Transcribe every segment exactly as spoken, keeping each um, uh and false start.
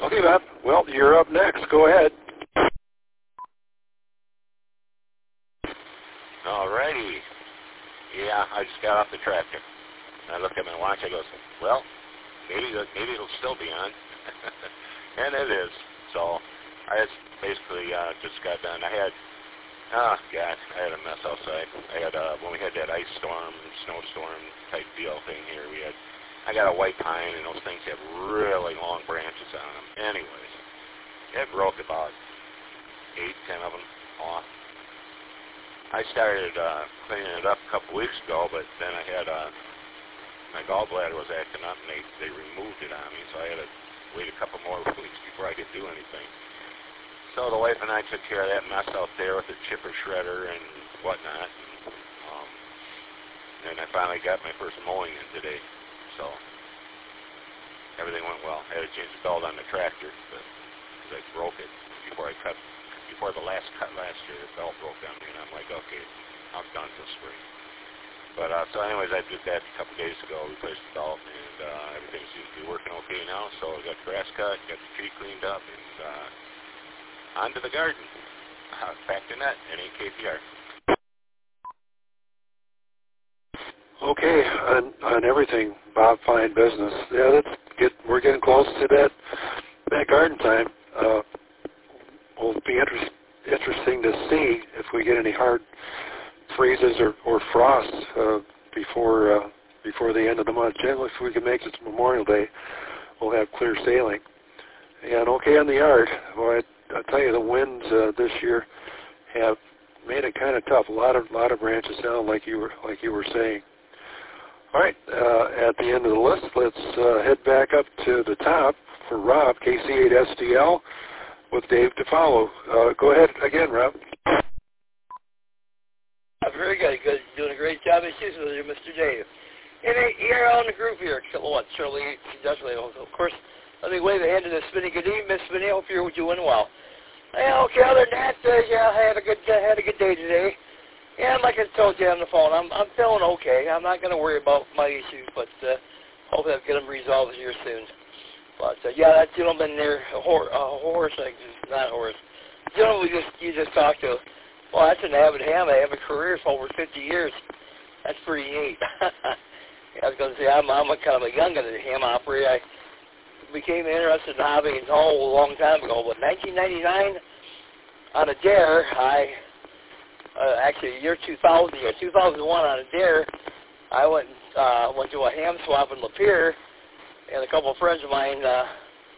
Okay, Bob. Well, you're up next. Go ahead. All righty. Yeah, I just got off the tractor. I looked at my watch. I goes, well, maybe maybe it'll still be on. And it is. So I just basically uh, just got done. I had, oh, God, I had a mess outside. I had, uh, when we had that ice storm, snowstorm type deal thing here, we had, I got a white pine, and those things have really long branches on them. Anyways, it broke about eight, ten of them off. I started uh, cleaning it up a couple weeks ago, but then I had, uh, my gallbladder was acting up, and they, they removed it on me, so I had to wait a couple more weeks before I could do anything. So the wife and I took care of that mess out there with the chipper shredder and whatnot. And, um, and I finally got my first mowing in today. So everything went well. I had to change the belt on the tractor because I broke it before I cut. Before the last cut last year, the belt broke on me, and I'm like, okay, I'm done till spring. But uh, so anyways, I did that a couple days ago, replaced the belt, and uh, everything seems to be working okay now. So I got the grass cut, got the tree cleaned up, and uh, on to the garden. Uh, back to net, N A K P R. Okay, on, on everything, Bob, fine business. Yeah, that's get. We're getting close to that that garden time. Uh, will be interest, interesting to see if we get any hard freezes or, or frost uh, before uh, before the end of the month. Generally, if we can make it to Memorial Day, we'll have clear sailing. And okay on the yard, well, I, I'll tell you, the winds uh, this year have made it kind of tough. A lot of lot of branches down, like you were like you were saying. All right, uh, at the end of the list, let's uh, head back up to the top for Rob, K C eight S D L, with Dave to follow. Uh, go ahead again, Rob. Very good. Good. Doing a great job as usual, Mister Dave. And here on the group here, Kilowatt Charlie, definitely. Of course, let me wave a hand to Miss Spinny. Good evening, Miss Spinny. Hope you're doing well. Yeah, okay. Other than that, uh, yeah, I had a good uh, had a good day today. And like I told you on the phone, I'm I'm feeling okay. I'm not going to worry about my issues, but uh, hopefully I'll get them resolved here soon. But uh, yeah, that gentleman there, a horse, uh, horse, not horse. Gentleman you just you just talked to. Well, that's an avid ham. I have a career for over fifty years. That's pretty neat. I was going to say, I'm, I'm a kind of a young ham operator. I became interested in hobbing a whole long time ago. But nineteen ninety-nine, on a dare, I, uh, actually year two thousand, or two thousand one on a dare, I went uh, went to a ham swap in Lapeer, and a couple of friends of mine uh,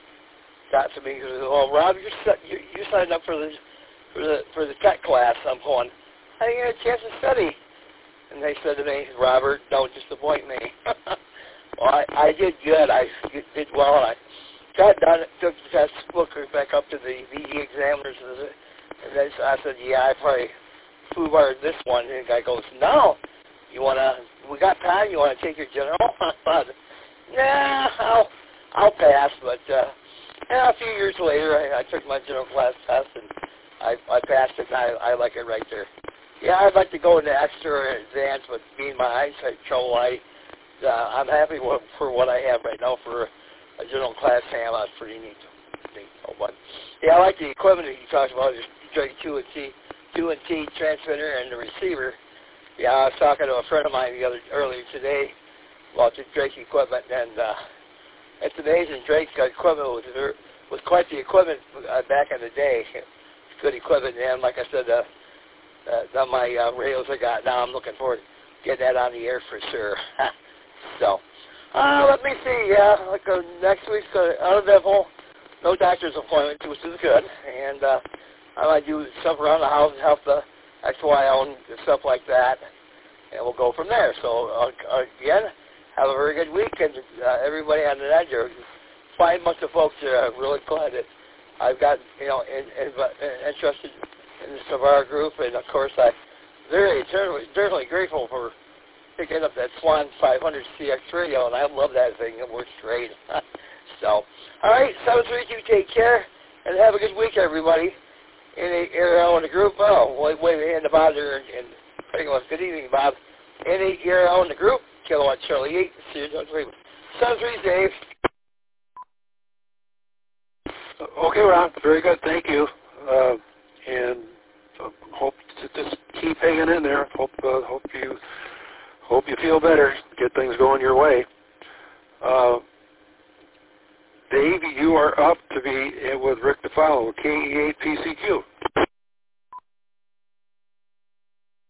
got to me, well, Rob, you're, set, you you signed up for the for the for the tech class. I'm going, I didn't get a chance to study. And they said to me, Robert, don't disappoint me. Well, I, I did good. I did well, and I got done, took the test, looked back up to the V E examiners, and then I said, yeah, I probably foobarred this one. And the guy goes, no, you want to, we got time, you want to take your general? I thought, nah, I'll, I'll pass. But uh, yeah, a few years later, I, I took my general class test, and I, I passed it, and I, I like it right there. Yeah, I'd like to go into extra advanced, but being my eyesight trouble, I, uh, I'm happy with, for what I have right now for a general class ham. That's pretty neat. neat. Oh, but yeah, I like the equipment that you talked about, the Drake two and T, two and T transmitter and the receiver. Yeah, I was talking to a friend of mine the other earlier today about the Drake equipment, and uh, it's amazing. Drake's equipment was was quite the equipment uh, back in the day. Good equipment, and like I said, uh, Uh, on my uh, radios I got now, I'm looking forward to getting that on the air for sure. So, uh, let me see. Yeah, like uh, next week's uh, uneventful, no doctor's appointment, which is good. And uh, I might do stuff around the house and help the X Y own and stuff like that, and we'll go from there. So uh, again, have a very good week, and uh, everybody on the net here, fine bunch of folks here. I'm really glad that I've got you know in, in, in, interested. in the Savara group, and of course I'm very eternally, eternally grateful for picking up that Swan five hundred C X radio, and I love that thing. It works great. So, all right, seven three two, take care, and have a good week, everybody. In the area on the group, oh, wait, wait a hand to Bob there, and pretty much good evening, Bob. In the area on the group, Kilowatt Charlie eight, seven three, Dave. Okay, Ron. Very good. Thank you. Uh, and uh, hope to just keep hanging in there. Hope uh, hope you hope you feel better. Get things going your way. Uh, Dave, you are up to be with Rick DeFallo, K E eight P C Q.